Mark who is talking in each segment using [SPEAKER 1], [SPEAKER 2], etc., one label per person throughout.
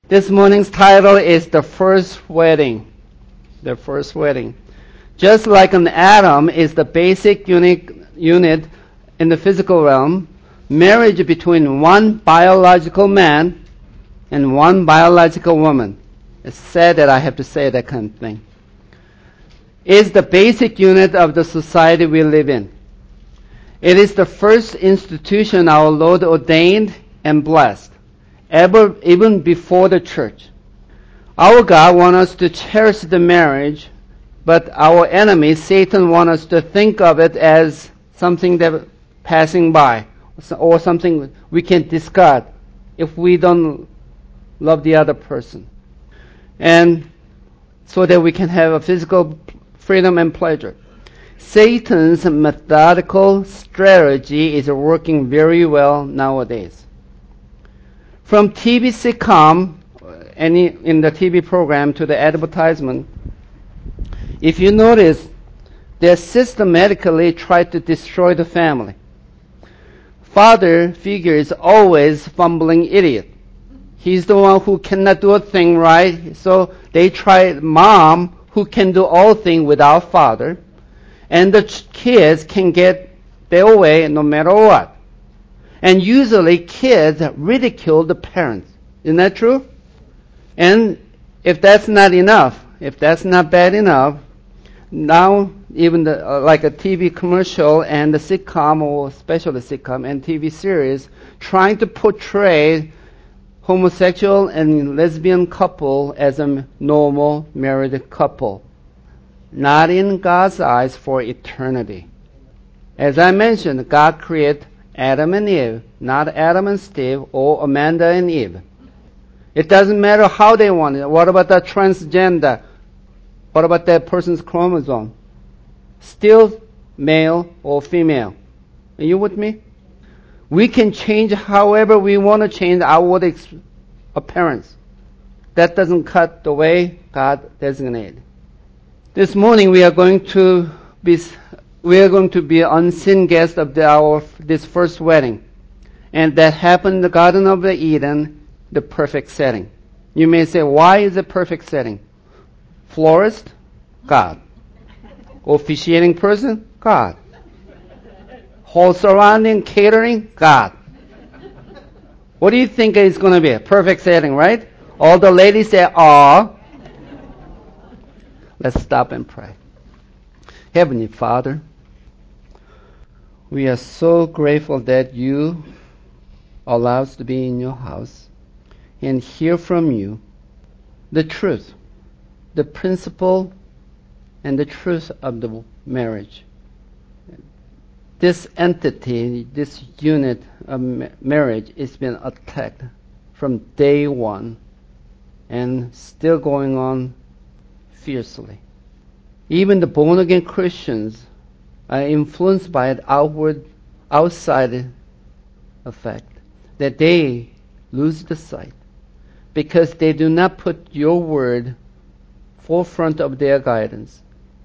[SPEAKER 1] This morning's title is The First Wedding. The First Wedding. Just like an atom is the basic unit in the physical realm, marriage between one biological man and one biological woman, it's sad that I have to say that kind of thing, is the basic unit of the society we live in. It is the first institution our Lord ordained and blessed, even before the church. Our God wants us to cherish the marriage, but our enemy, Satan, wants us to think of it as something that passing by, or something we can discard if we don't love the other person. And so that we can have a physical freedom and pleasure. Satan's methodical strategy is working very well nowadays. From TV sitcom, in the TV program to the advertisement, if you notice, they systematically try to destroy the family. Father figure is always fumbling idiot. He's the one who cannot do a thing right, so they try mom who can do all things without father, and the kids can get their way no matter what. And usually kids ridicule the parents. Isn't that true? And if that's not enough, if that's not bad enough, now even like a TV commercial and the sitcom, or especially sitcom and TV series, trying to portray homosexual and lesbian couple as a normal married couple. Not in God's eyes for eternity. As I mentioned, God created Adam and Eve, not Adam and Steve or Amanda and Eve. It doesn't matter how they want it. What about the transgender? What about that person's chromosome? Still male or female. Are you with me? We can change however we want to change our appearance. That doesn't cut the way God designated. This morning we are going to be unseen guests of this first wedding. And that happened in the Garden of Eden, the perfect setting. You may say, why is it perfect setting? Florist? God. Officiating person? God. Whole surrounding, catering? God. What do you think is going to be? A perfect setting, right? All the ladies say, "Ah." Let's stop and pray. Heavenly Father, we are so grateful that you allow us to be in your house and hear from you the truth, the principle, and the truth of the marriage. This entity, this unit of marriage has been attacked from day one and still going on fiercely. Even the born-again Christians are influenced by an outside effect, that they lose the sight because they do not put your word forefront of their guidance.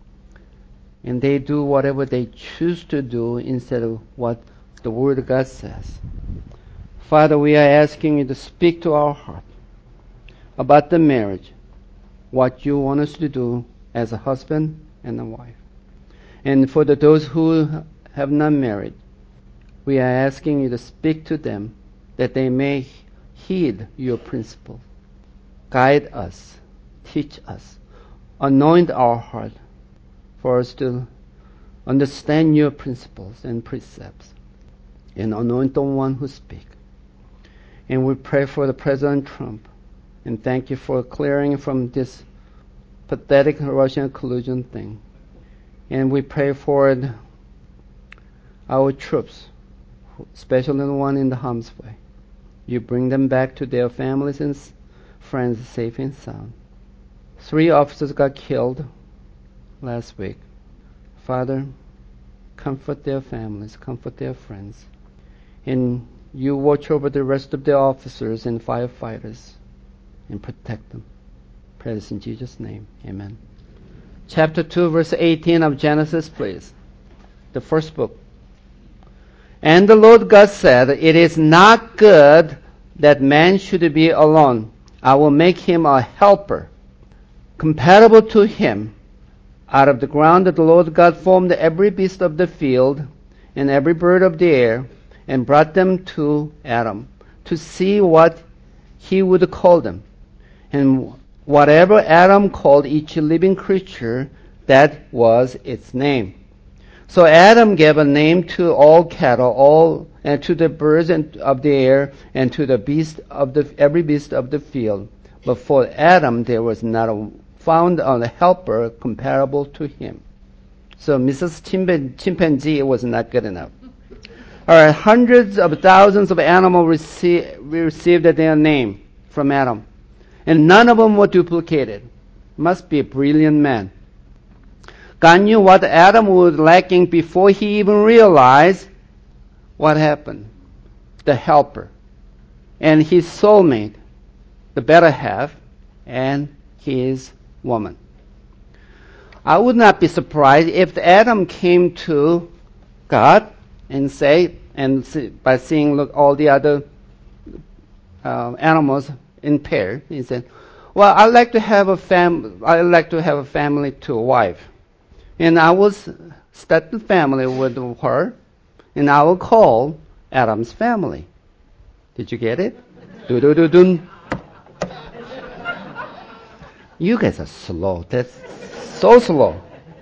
[SPEAKER 1] And they do whatever they choose to do instead of what the Word of God says. Father, we are asking you to speak to our heart about the marriage, what you want us to do as a husband and a wife. And for those who have not married, we are asking you to speak to them that they may heed your principles. Guide us, teach us, anoint our heart for us to understand your principles and precepts, and anoint the one who speaks. And we pray for the President Trump, and thank you for clearing from this pathetic Russian collusion thing. And we pray for our troops, especially the one in the harm's way. You bring them back to their families and friends safe and sound. 3 officers got killed last week. Father, comfort their families, comfort their friends. And you watch over the rest of the officers and firefighters and protect them. Pray this in Jesus' name. Amen. Chapter 2, verse 18 of Genesis, please. The first book. And the Lord God said, "It is not good that man should be alone. I will make him a helper, compatible to him. Out of the ground the Lord God formed every beast of the field and every bird of the air, and brought them to Adam, to see what he would call them. And whatever Adam called each living creature, that was its name. So Adam gave a name to all cattle, and to the birds of the air, and to the every beast of the field. But for Adam there was not found a helper comparable to him. So Mrs. Chimpanzee was not good enough. All right, hundreds of thousands of animals received their name from Adam, and none of them were duplicated. Must be a brilliant man. God knew what Adam was lacking before he even realized what happened. The helper, and his soulmate, the better half, and his woman. I would not be surprised if Adam came to God and by seeing all the other animals in pair, he said, "Well, I'd like to have a family to a wife, and I will start the family with her, and I will call Adam's family." Did you get it? Do-do-do-dun. You guys are slow. That's so slow.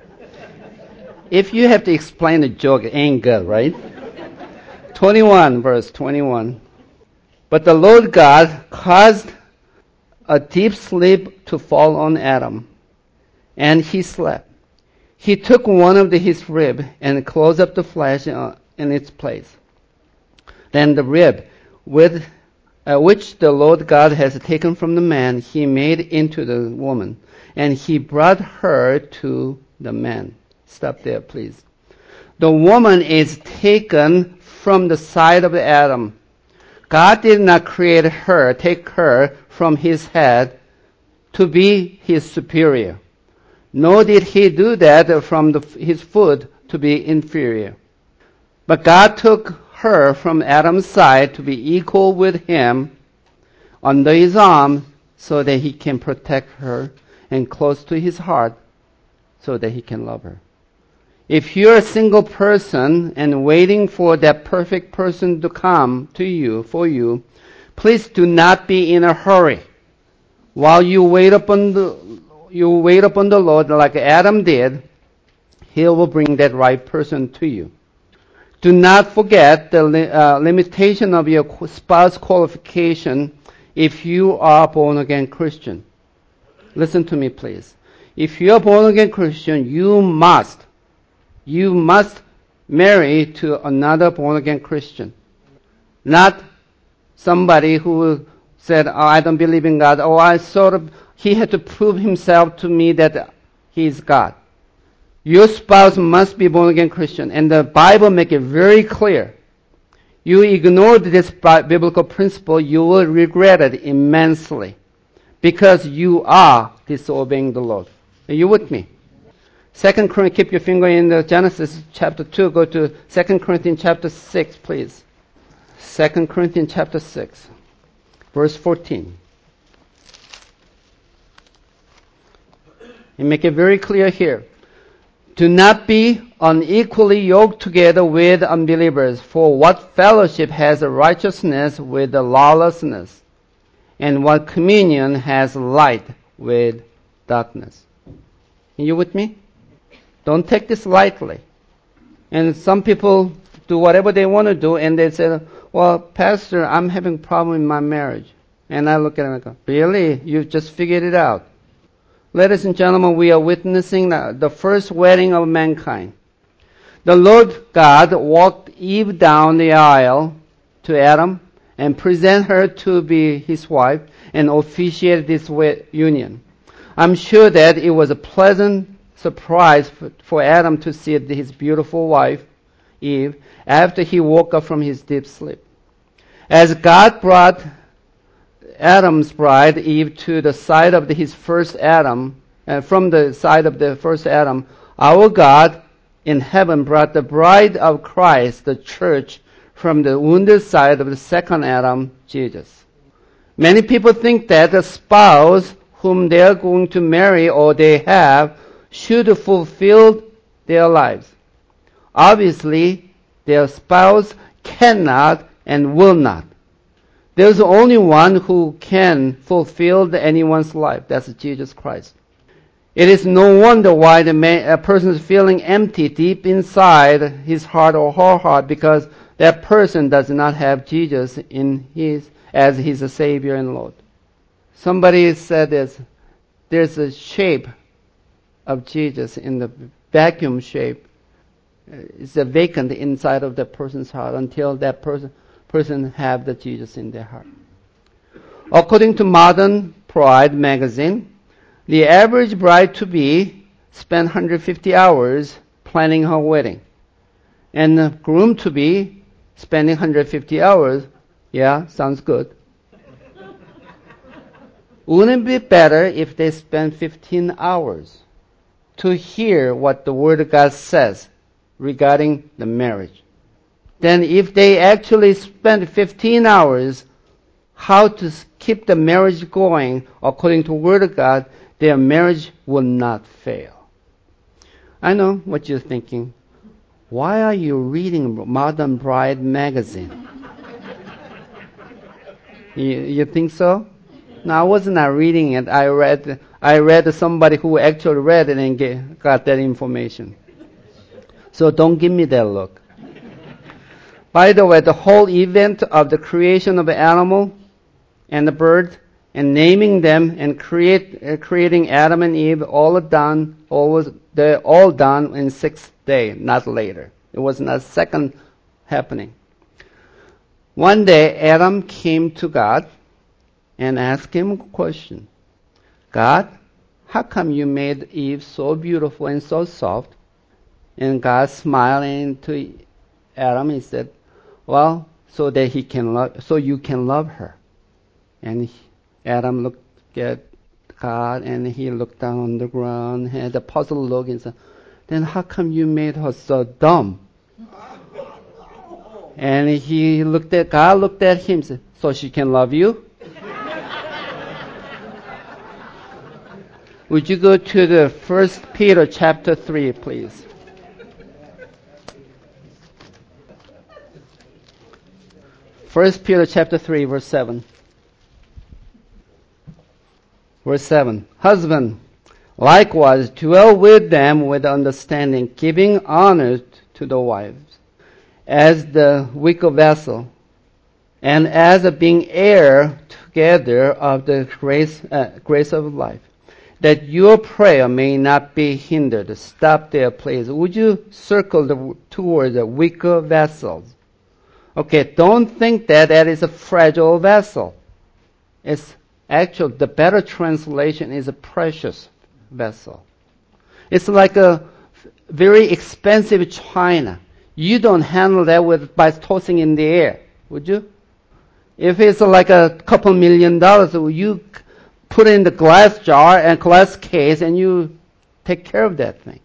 [SPEAKER 1] If you have to explain the joke, it ain't good, right? 21, verse 21. But the Lord God caused a deep sleep to fall on Adam, and he slept. He took one of his rib and closed up the flesh in its place. Then the rib, which the Lord God has taken from the man, he made into the woman, and he brought her to the man. Stop there, please. The woman is taken from the side of Adam. God did not take her from his head to be his superior, nor did he do that from his foot to be inferior. But God took her from Adam's side to be equal with him under his arm, so that he can protect her, and close to his heart so that he can love her. If you're a single person and waiting for that perfect person to come to you, for you, please do not be in a hurry. While you wait upon the Lord like Adam did, he will bring that right person to you. Do not forget the limitation of your spouse qualification if you are a born-again Christian. Listen to me, please. If you are a born-again Christian, you must marry to another born-again Christian. Not somebody who said, "Oh, I don't believe in God." He had to prove himself to me that he is God. Your spouse must be born-again Christian, and the Bible makes it very clear. You ignore this biblical principle, you will regret it immensely, because you are disobeying the Lord. Are you with me? Keep your finger in Genesis chapter 2. Go to 2 Corinthians chapter 6, please. 2 Corinthians chapter 6, verse 14. And make it very clear here. Do not be unequally yoked together with unbelievers, for what fellowship has righteousness with lawlessness? And what communion has light with darkness? Are you with me? Don't take this lightly. And some people do whatever they want to do, and they say, "Well, Pastor, I'm having a problem in my marriage." And I look at them and go, "Really? You've just figured it out?" Ladies and gentlemen, we are witnessing the first wedding of mankind. The Lord God walked Eve down the aisle to Adam and presented her to be his wife and officiated this union. I'm sure that it was a pleasant surprise for Adam to see his beautiful wife, Eve, after he woke up from his deep sleep. As God brought Adam's bride, Eve, to the side of his first Adam, from the side of the first Adam, our God in heaven brought the bride of Christ, the church, from the wounded side of the second Adam, Jesus. Many people think that the spouse whom they are going to marry or they have should fulfill their lives. Obviously, their spouse cannot and will not. There's only one who can fulfill anyone's life. That's Jesus Christ. It is no wonder why a person is feeling empty deep inside his heart or her heart, because that person does not have Jesus as his Savior and Lord. Somebody said this, there's a shape of Jesus in the vacuum shape. It's a vacant inside of the person's heart until that person have the Jesus in their heart. According to Modern Bride magazine, the average bride-to-be spent 150 hours planning her wedding. And the groom-to-be spending 150 hours. Yeah, sounds good. Wouldn't it be better if they spent 15 hours to hear what the Word of God says regarding the marriage? Then if they actually spent 15 hours how to keep the marriage going according to the Word of God, their marriage will not fail. I know what you're thinking. Why are you reading Modern Bride magazine? You think so? No, I was not reading it. I read somebody who actually read it and got that information. So don't give me that look. By the way, the whole event of the creation of the animal and the bird and naming them and creating Adam and Eve, they're all done in 6th day, not later. It was not second happening. One day, Adam came to God and asked him a question. God, how come you made Eve so beautiful and so soft? And God smiled into Adam. He said, well, so you can love her. And Adam looked at God and he looked down on the ground, had a puzzled look and said, then how come you made her so dumb? And God looked at him and said, so she can love you? Would you go to the 1 Peter chapter 3, please? 1 Peter chapter 3, verse 7. Verse 7. Husband, likewise dwell with them with understanding, giving honor to the wives, as the weaker vessel, and as being heir together of the grace of life, that your prayer may not be hindered. Stop there, please. Would you circle toward the weaker vessels? Okay, don't think that is a fragile vessel. It's actually, the better translation is a precious vessel. It's like a very expensive china. You don't handle that by tossing in the air, would you? If it's like a couple $1 million, you put it in the glass jar and glass case and you take care of that thing.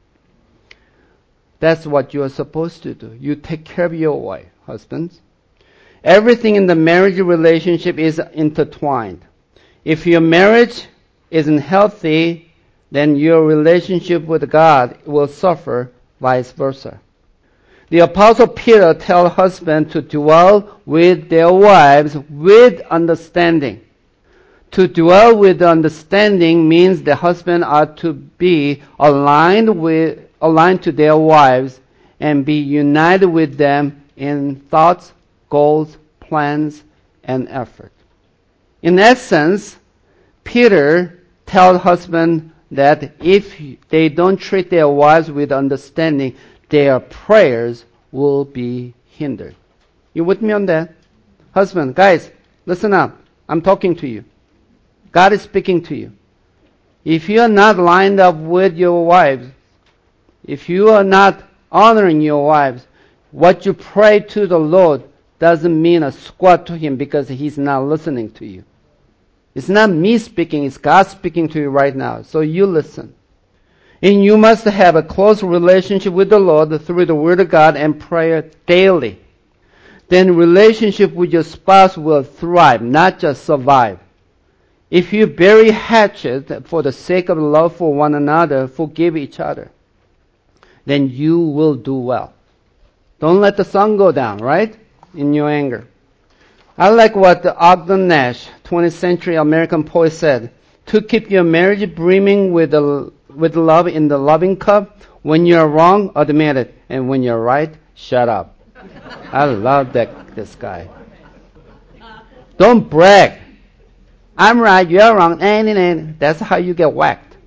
[SPEAKER 1] That's what you are supposed to do. You take care of your wife, husbands. Everything in the marriage relationship is intertwined. If your marriage isn't healthy, then your relationship with God will suffer, vice versa. The Apostle Peter tells husbands to dwell with their wives with understanding. To dwell with understanding means the husband are to be aligned to their wives and be united with them in thoughts, goals, plans, and effort. In essence, Peter tells husbands that if they don't treat their wives with understanding, their prayers will be hindered. You with me on that? Husband, guys, listen up. I'm talking to you. God is speaking to you. If you are not lined up with your wives, if you are not honoring your wives, what you pray to the Lord doesn't mean a squat to Him because He's not listening to you. It's not me speaking, it's God speaking to you right now. So you listen. And you must have a close relationship with the Lord through the Word of God and prayer daily. then relationship with your spouse will thrive, not just survive. If you bury hatchet for the sake of love for one another, forgive each other, then you will do well. Don't let the sun go down, right? In your anger. I like what Ogden Nash, 20th century American poet, said. To keep your marriage brimming with love in the loving cup, when you're wrong, admit it. And when you're right, shut up. I love this guy. Don't brag. I'm right, you're wrong. That's how you get whacked.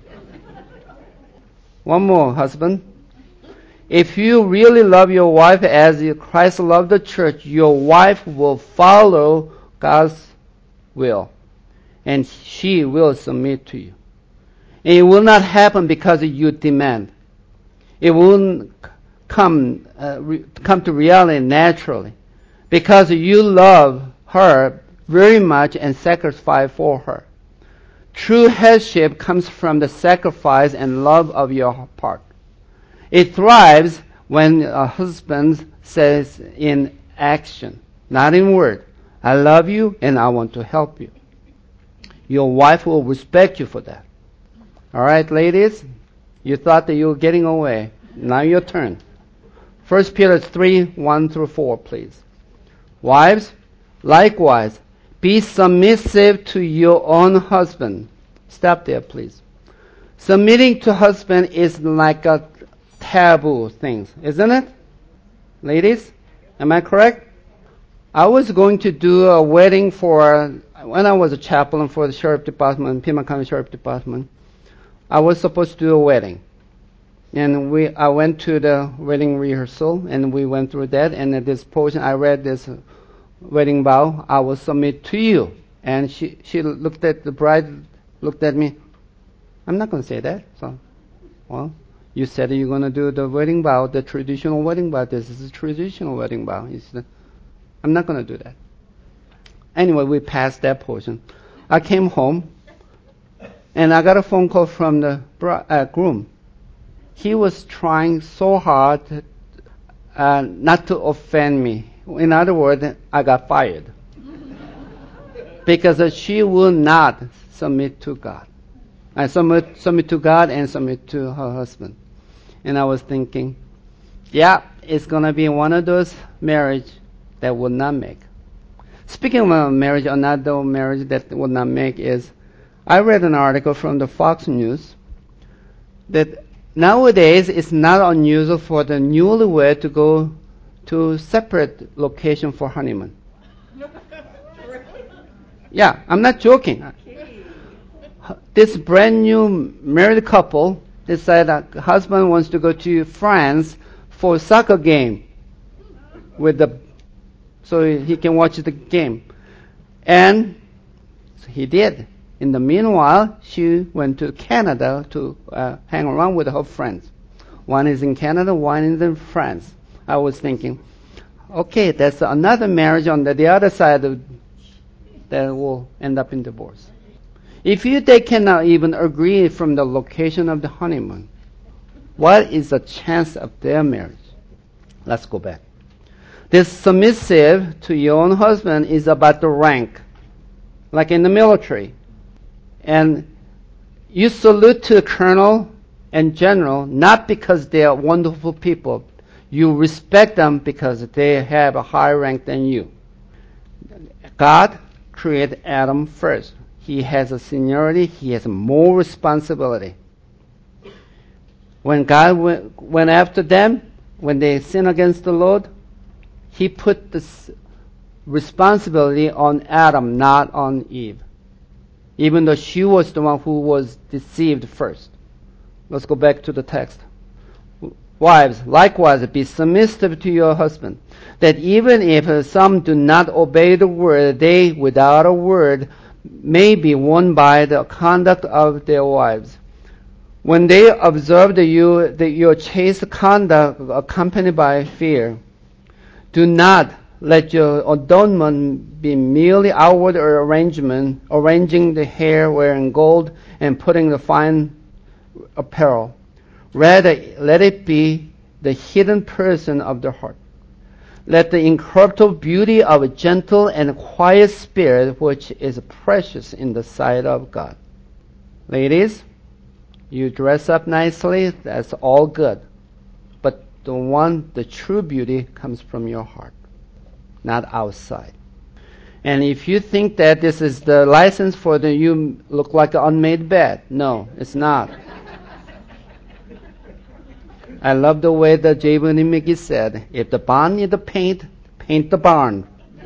[SPEAKER 1] One more, husband. If you really love your wife as Christ loved the church, your wife will follow God's will, and she will submit to you. And it will not happen because you demand. It won't come to reality naturally, because you love her very much and sacrifice for her. True headship comes from the sacrifice and love of your part. It thrives when a husband says in action, not in word, I love you and I want to help you. Your wife will respect you for that. All right, ladies? You thought that you were getting away. Now your turn. 1 Peter 3, 1 through 4, please. Wives, likewise, be submissive to your own husband. Stop there, please. Submitting to husband is like a taboo thing, isn't it? Ladies, am I correct? I was going to do a wedding when I was a chaplain for the Sheriff Department, Pima County Sheriff Department. I was supposed to do a wedding. And I went to the wedding rehearsal, and we went through that, and at this portion I read this wedding vow, I will submit to you. And she looked at the bride, looked at me. I'm not going to say that. So, well, you said you're going to do the wedding vow, the traditional wedding vow. This is a traditional wedding vow. He said, I'm not going to do that. Anyway, we passed that portion. I came home, and I got a phone call from the groom. He was trying so hard not to offend me. In other words, I got fired. Because she will not submit to God. I submit to God and submit to her husband. And I was thinking, yeah, it's going to be one of those marriages that will not make. Speaking of a marriage, another marriage that will not make is, I read an article from the Fox News that nowadays it's not unusual for the newlywed to go to separate location for honeymoon. Yeah, I'm not joking. This brand new married couple decided that husband wants to go to France for a soccer game so he can watch the game. And so he did. In the meanwhile, she went to Canada to hang around with her friends. One is in Canada, one is in France. I was thinking, okay, that's another marriage on the other side that will end up in divorce. If they cannot even agree from the location of the honeymoon, what is the chance of their marriage? Let's go back. This submissive to your own husband is about the rank, like in the military. And you salute to the colonel and general not because they are wonderful people. You respect them because they have a higher rank than you. God created Adam first. He has a seniority. He has more responsibility. When God went after them, when they sinned against the Lord, He put this responsibility on Adam, not on Eve. Even though she was the one who was deceived first. Let's go back to the text. Wives, likewise, be submissive to your husband, that even if some do not obey the word, they, without a word, may be won by the conduct of their wives. When they observe your chaste conduct accompanied by fear, do not let your adornment be merely outward arrangement, arranging the hair, wearing gold, and putting the fine apparel. Rather, let it be the hidden person of the heart, Let the incorruptible beauty of a gentle and quiet spirit, which is precious in the sight of God. Ladies, you dress up nicely, that's all good. But the true beauty comes from your heart, not outside. And if you think that this is the license for you look like an unmade bed, no, it's not. I love the way that J.B. McGee said, if the barn needs paint, paint the barn.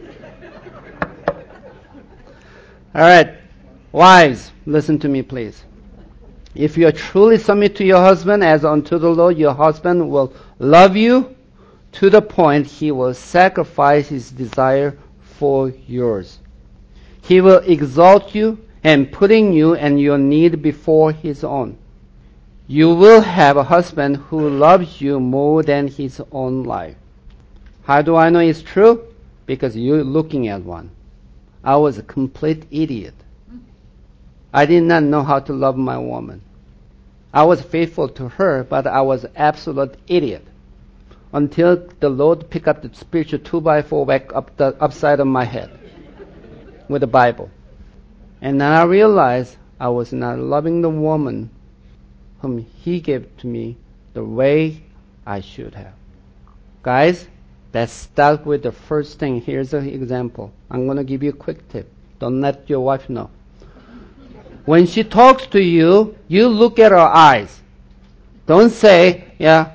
[SPEAKER 1] All right, wives, listen to me, please. If you are truly submit to your husband as unto the Lord, your husband will love you to the point he will sacrifice his desire for yours. He will exalt you and putting you and your need before his own. You will have a husband who loves you more than his own life. How do I know it's true? Because you're looking at one. I was a complete idiot. I did not know how to love my woman. I was faithful to her, but I was an absolute idiot. Until the Lord picked up the spiritual 2x4 back up the upside of my head with the Bible. And then I realized I was not loving the woman whom he gave to me the way I should have. Guys, let's start with the first thing. Here's an example. I'm going to give you a quick tip. Don't let your wife know. When she talks to you, you look at her eyes. Don't say, yeah,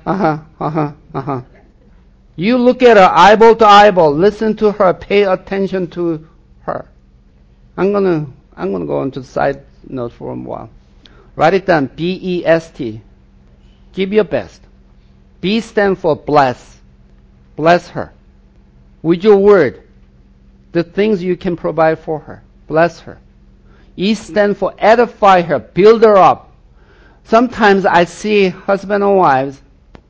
[SPEAKER 1] You look at her eyeball to eyeball. Listen to her. Pay attention to her. I'm gonna go into the side note for a while. Write it down. B-E-S-T. Give your best. B stands for bless. Bless her. With your word. The things you can provide for her. Bless her. E stands for edify her. Build her up. Sometimes I see husband and wives.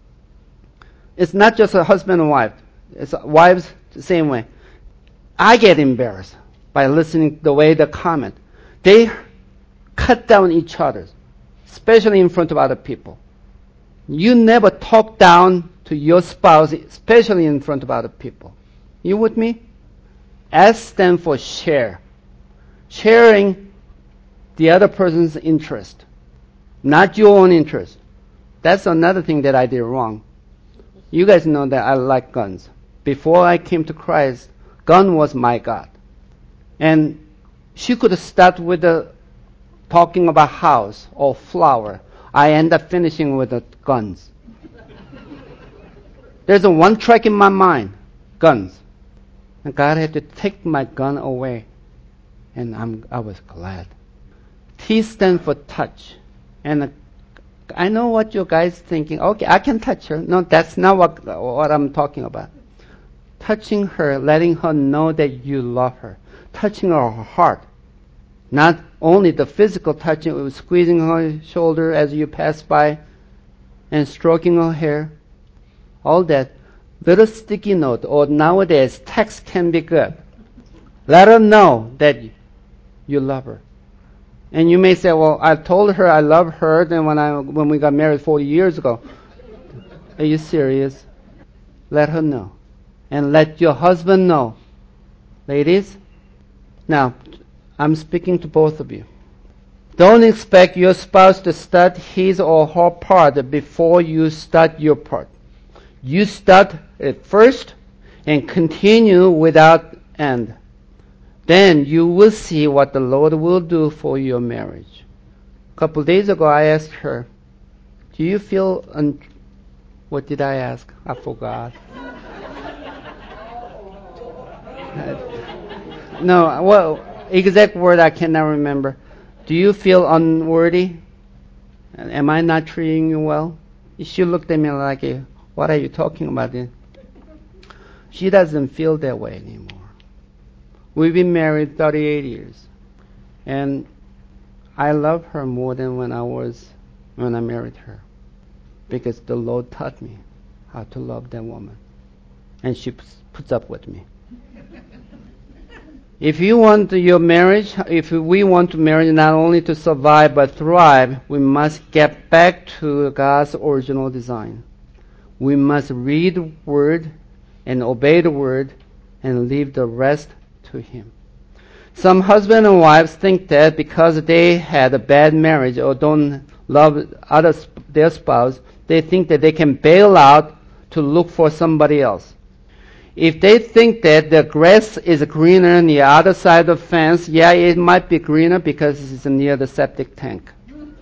[SPEAKER 1] It's not just a husband and wife. It's wives the same way. I get embarrassed by listening to the way they comment. They cut down each other, especially in front of other people. You never talk down to your spouse, especially in front of other people. You with me? S stands for share. Sharing the other person's interest, not your own interest. That's another thing that I did wrong. You guys know that I like guns. Before I came to Christ, gun was my God. And she could start with talking about house or flower. I end up finishing with the guns. There's a one track in my mind, guns. And God had to take my gun away. And I was glad. T stands for touch. And I know what you guys thinking. Okay, I can touch her. No, that's not what I'm talking about. Touching her, letting her know that you love her. Touching her heart. Not only the physical touching, squeezing her shoulder as you pass by and stroking her hair. All that. Little sticky note, or nowadays text can be good. Let her know that you love her. And you may say, well, I told her I love her then when we got married 40 years ago. Are you serious? Let her know. And let your husband know. Ladies, now, I'm speaking to both of you. Don't expect your spouse to start his or her part before you start your part. You start it first and continue without end. Then you will see what the Lord will do for your marriage. A couple days ago, I asked her, do you feel... What did I ask? I forgot. No, well, exact word I cannot remember. Do you feel unworthy? Am I not treating you well? She looked at me like, what are you talking about? She doesn't feel that way anymore. We've been married 38 years. And I love her more than when I married her. Because the Lord taught me how to love that woman. And she puts up with me. If you want your marriage, if we want to marry not only to survive but thrive, we must get back to God's original design. We must read the Word and obey the word and leave the rest to him. Some husbands and wives think that because they had a bad marriage or don't love their spouse, they think that they can bail out to look for somebody else. If they think that the grass is greener on the other side of the fence, yeah, it might be greener because it's near the septic tank.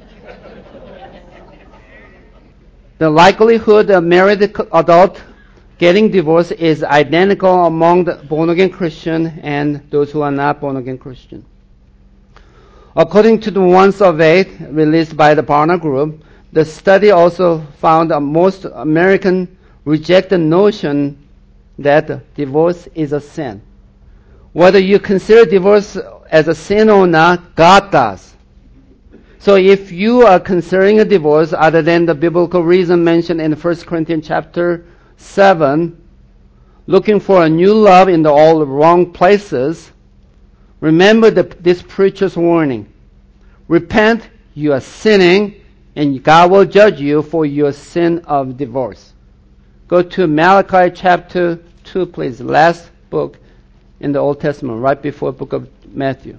[SPEAKER 1] The likelihood of married adult getting divorced is identical among the born-again Christian and those who are not born-again Christian. According to the one survey released by the Barna Group, the study also found that most Americans reject the notion that divorce is a sin. Whether you consider divorce as a sin or not, God does. So if you are considering a divorce other than the biblical reason mentioned in 1 Corinthians chapter 7, looking for a new love in all the wrong places, remember this preacher's warning. Repent, you are sinning, and God will judge you for your sin of divorce. Go to Malachi chapter 2, please. Last book in the Old Testament, right before the book of Matthew.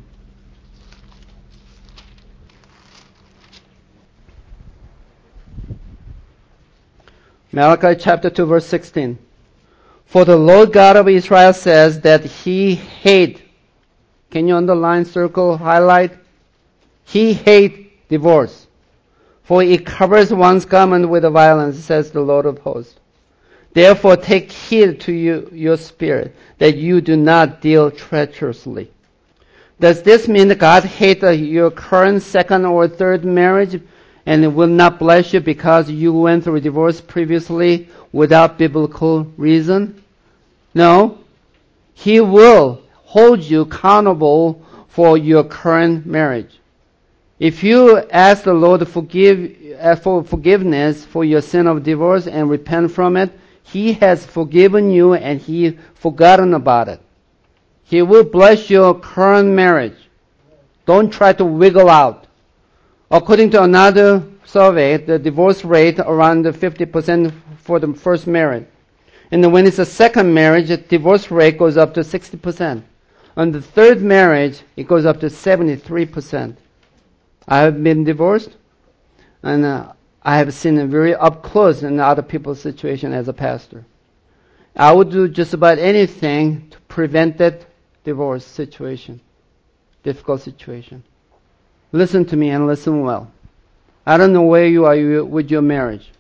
[SPEAKER 1] Malachi chapter 2, verse 16. For the Lord God of Israel says that he hates, can you underline, circle, highlight? He hates divorce. For it covers one's garment with violence, says the Lord of hosts. Therefore take heed to your spirit, that you do not deal treacherously. Does this mean that God hates your current second or third marriage and will not bless you because you went through divorce previously without biblical reason? No. He will hold you accountable for your current marriage. If you ask the Lord for forgiveness for your sin of divorce and repent from it, He has forgiven you and He forgotten about it. He will bless your current marriage. Don't try to wiggle out. According to another survey, the divorce rate around 50% for the first marriage. And when it's a second marriage, the divorce rate goes up to 60%. On the third marriage, it goes up to 73%. I have been divorced, and I have seen it very up close in other people's situation as a pastor. I would do just about anything to prevent that divorce situation, difficult situation. Listen to me and listen well. I don't know where you are with your marriage.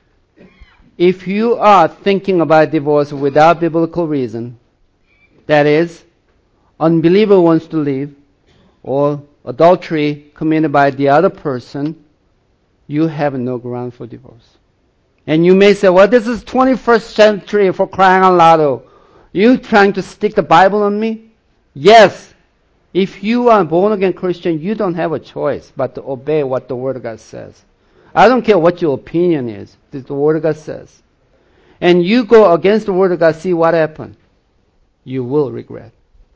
[SPEAKER 1] If you are thinking about divorce without biblical reason, that is, unbeliever wants to leave, or adultery committed by the other person, you have no ground for divorce. And you may say, well, this is 21st century for crying out loud. You trying to stick the Bible on me? Yes. If you are a born-again Christian, you don't have a choice but to obey what the Word of God says. I don't care what your opinion is. The Word of God says. And you go against the Word of God, see what happens. You will regret.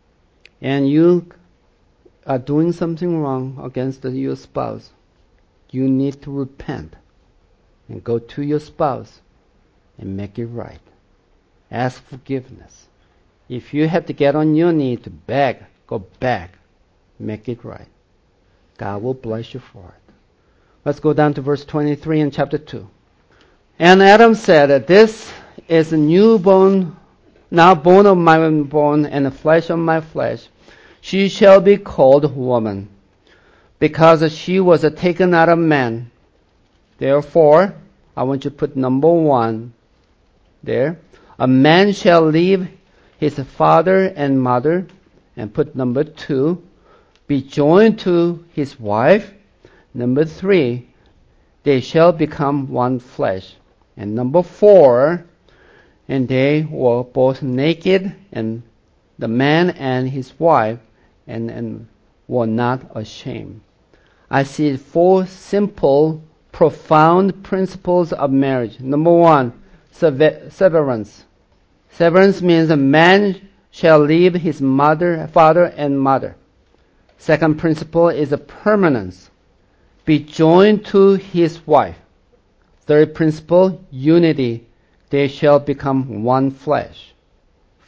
[SPEAKER 1] And you are doing something wrong against your spouse. You need to repent and go to your spouse and make it right. Ask forgiveness. If you have to get on your knee to beg, go back. Make it right. God will bless you for it. Let's go down to verse 23 in chapter 2. And Adam said, this is a newborn, now bone of my bone and the flesh of my flesh. She shall be called woman, because she was taken out of man. Therefore, I want you to put number 1 there. A man shall leave his father and mother, and put number 2, be joined to his wife. Number 3, they shall become one flesh. And number 4, and they were both naked, and the man and his wife, and were not ashamed. I see 4 simple, profound principles of marriage. Number 1, severance. Severance means a man shall leave his father and mother. Second principle is a permanence. Be joined to his wife. Third principle, unity. They shall become one flesh.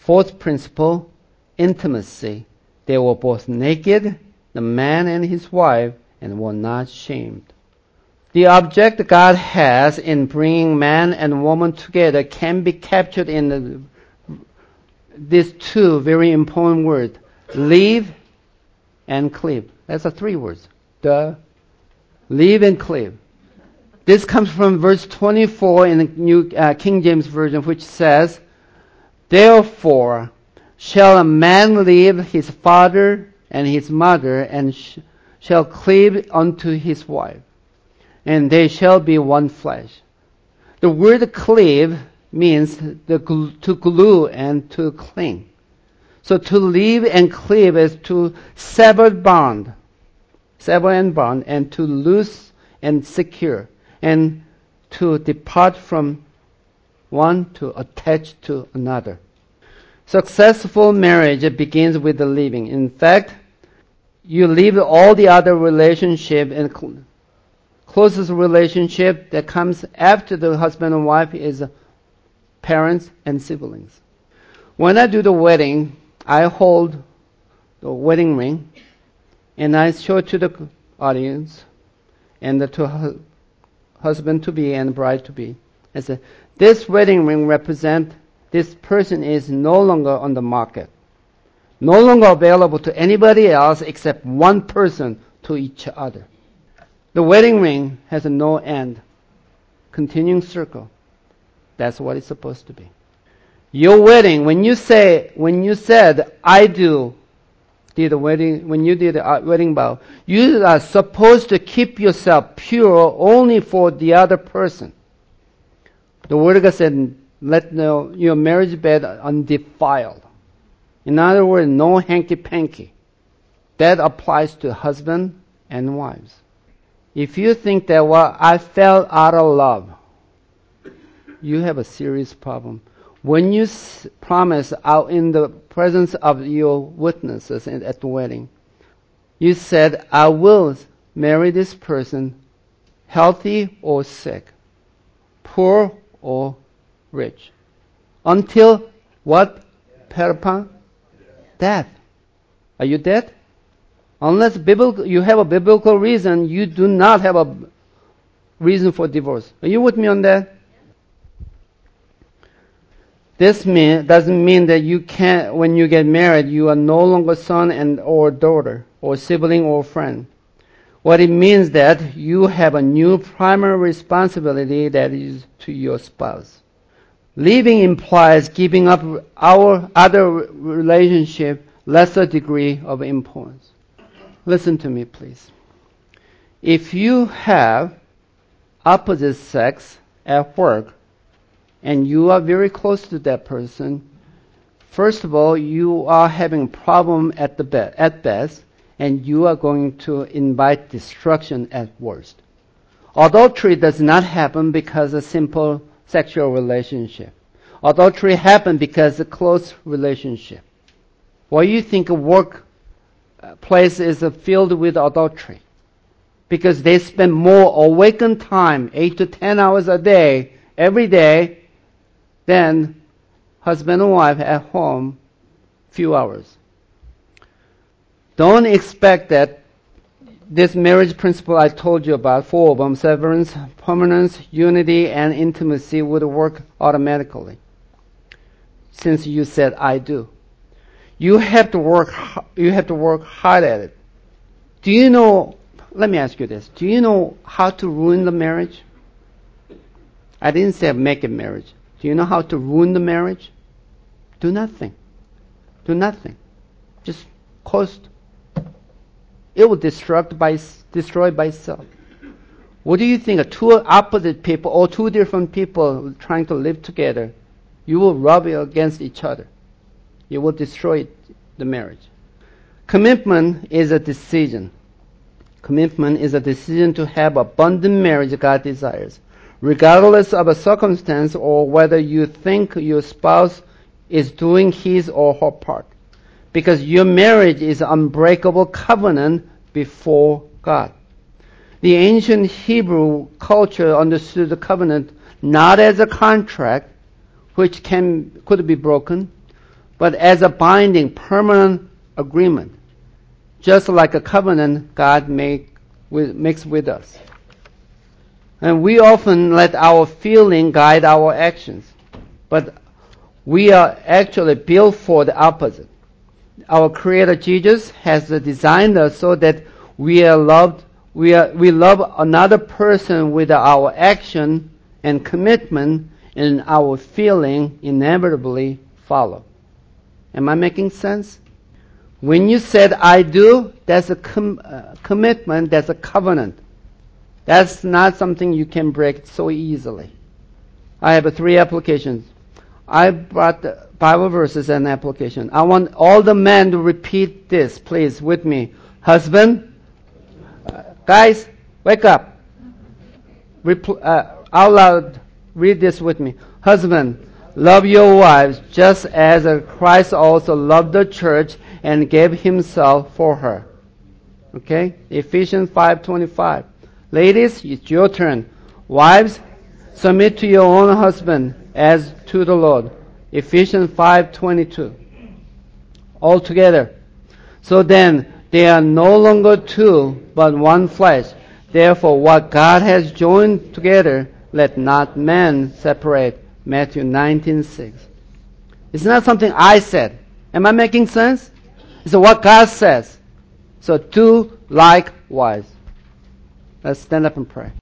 [SPEAKER 1] Fourth principle, intimacy. They were both naked, the man and his wife, and were not shamed. The object God has in bringing man and woman together can be captured in these two very important words, leave and cleave. That's the three words. Leave and cleave. This comes from verse 24 in the New King James Version, which says, therefore shall a man leave his father and his mother, and shall cleave unto his wife, and they shall be one flesh. The word cleave means to glue and to cling. So to leave and cleave is to sever and bond, and to loose and secure, and to depart from one to attach to another. Successful marriage begins with the leaving. In fact, you leave all the other relationship, and closest relationship that comes after the husband and wife is parents and siblings. When I do the wedding, I hold the wedding ring and I show it to the audience and to husband-to-be and bride-to-be. I say, this wedding ring represents this person is no longer on the market, no longer available to anybody else except one person to each other. The wedding ring has no end, continuing circle. That's what it's supposed to be. Your wedding, when you said, I do, when you did the wedding vow, you are supposed to keep yourself pure only for the other person. The Word of God said, let your marriage bed undefiled. In other words, no hanky-panky. That applies to husband and wives. If you think that, well, I fell out of love, you have a serious problem. When you promise out in the presence of your witnesses at the wedding, you said, I will marry this person, healthy or sick, poor or rich. Until what? Peripang? Death. Are you dead? Unless you have a biblical reason, you do not have a reason for divorce. Are you with me on that? This doesn't mean that you can't, when you get married, you are no longer son or daughter, or sibling or friend. What it means that you have a new primary responsibility that is to your spouse. Leaving implies giving up our other relationship lesser degree of importance. Listen to me, please. If you have opposite sex at work and you are very close to that person, first of all, you are having a problem at best, and you are going to invite destruction at worst. Adultery does not happen because of simple sexual relationship. Adultery happens because of close relationship. Why you think a workplace is filled with adultery? Because they spend more awakened time, 8 to 10 hours a day, every day, than husband and wife at home, few hours. Don't expect that this marriage principle I told you about, 4 of them, severance, permanence, unity, and intimacy, would work automatically. Since you said, I do. You have to work hard at it. Do you know, let me ask you this, do you know how to ruin the marriage? I didn't say make a marriage. Do you know how to ruin the marriage? Do nothing. Do nothing. Just coast. It will destroy by itself. What do you think? Two opposite people or two different people trying to live together, you will rub it against each other. You will destroy the marriage. Commitment is a decision. Commitment is a decision to have abundant marriage God desires, regardless of a circumstance or whether you think your spouse is doing his or her part. Because your marriage is an unbreakable covenant before God. The ancient Hebrew culture understood the covenant not as a contract which could be broken, but as a binding, permanent agreement, just like a covenant God makes with us. And we often let our feeling guide our actions, but we are actually built for the opposite. Our Creator Jesus has designed us so that we love another person with our action and commitment, and our feeling inevitably follow. Am I making sense? When you said I do, that's a commitment, that's a covenant. That's not something you can break so easily. I have 3 applications. I brought the Bible verses and application. I want all the men to repeat this, please, with me. Husband, guys, wake up. Out loud, read this with me. Husband, love your wives just as Christ also loved the church and gave himself for her. Okay? Ephesians 5:25. Ladies, it's your turn. Wives, submit to your own husband as to the Lord. Ephesians 5:22. All together. So then, they are no longer two, but one flesh. Therefore, what God has joined together, let not man separate. Matthew 19:6. It's not something I said. Am I making sense? It's what God says. So do likewise. Let's stand up and pray.